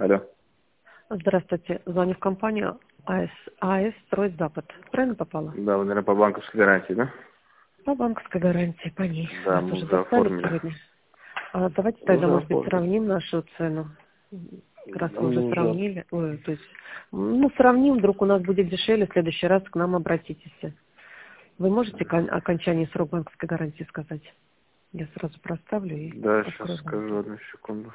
Алло. Здравствуйте. Звоню в компанию АС «Строй Запад». Правильно попала? Да, вы, наверное, по банковской гарантии, да? По банковской гарантии, по ней. Да, Вас мы уже уже достали оформили. сегодня? Давайте тогда, Уже может быть, оформили. сравним нашу цену. Раз вы уже Мы уже... сравнили. То есть, сравним, вдруг у нас будет дешевле, в следующий раз к нам обратитесь. Вы можете окончание срок банковской гарантии сказать? Я сразу проставлю и Да, сейчас открою банк. скажу, одну секунду.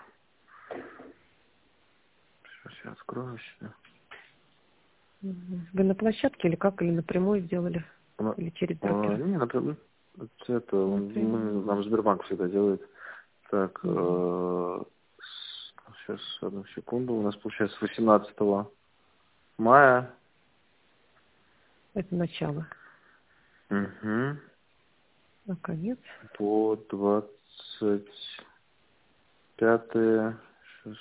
Сейчас я открою сюда. Вы на площадке или как? Или напрямую сделали? Или через брокера? Не, например, это Напрямую. нам Сбербанк всегда делает. Так, Мгм. сейчас, одну секунду. У нас получается 18 мая. Это начало. Угу. А конец? По 25 сейчас,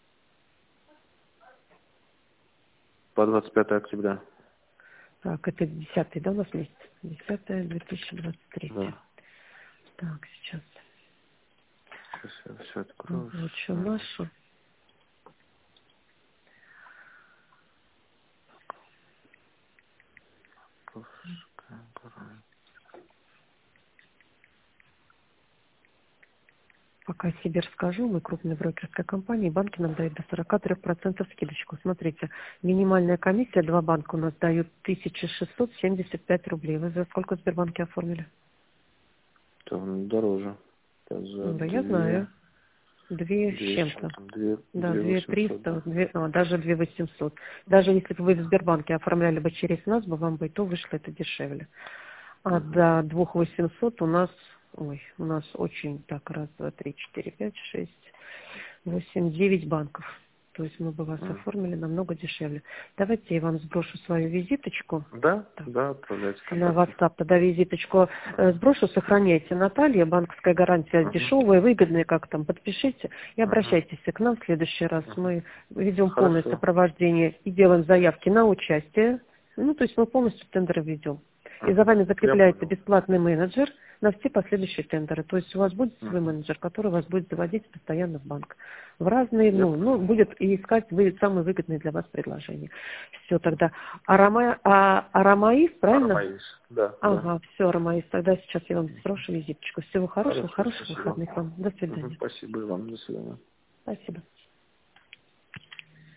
по 25 октября. Так, это 10-й, да, у нас месяц? 10-е, 2023. Да. Так, сейчас Сейчас я все открою. озвучу нашу. Пока себе расскажу, мы крупная брокерская компания, и банки нам дают до 43% скидочку. Смотрите, минимальная комиссия, два банка у нас дают 1675 рублей. Вы за сколько в Сбербанке оформили? Там дороже. Это за Да, я знаю. Две с две с чем-то. чем-то, Да, две две 800, триста, да. даже 2 800. Даже если бы вы в Сбербанке оформляли бы через нас, вам бы и то вышло это дешевле. А Угу. до 2 800 у нас очень так, раз, два, три, четыре, пять, шесть, 8, 9 банков. То есть мы бы вас оформили намного дешевле. Давайте я вам сброшу свою визиточку. Да, Так, да, отправляйте на контакты. WhatsApp тогда визиточку сброшу, сохраняйте. Наталья, банковская гарантия Угу. дешевая, выгодная, как там, подпишите и Угу. обращайтесь к нам в следующий раз. Мы ведем полное Хорошо. сопровождение и делаем заявки на участие. То есть мы полностью тендеры ведем. И за вами Я закрепляется понял. бесплатный менеджер на все последующие тендеры. То есть у вас будет свой Угу. менеджер, который вас будет заводить постоянно в банк. В разные, Я понял. будет и искать самые выгодные для вас предложения. Все тогда. Арамаис, правильно? Аромаис. Да, да. Ага, все, Арамаис. Тогда сейчас я вам сброшу визиточку. Всего хорошего, Хорошо, хороших спасибо. выходных вам. До Угу. свидания. Спасибо и вам. До свидания. Спасибо.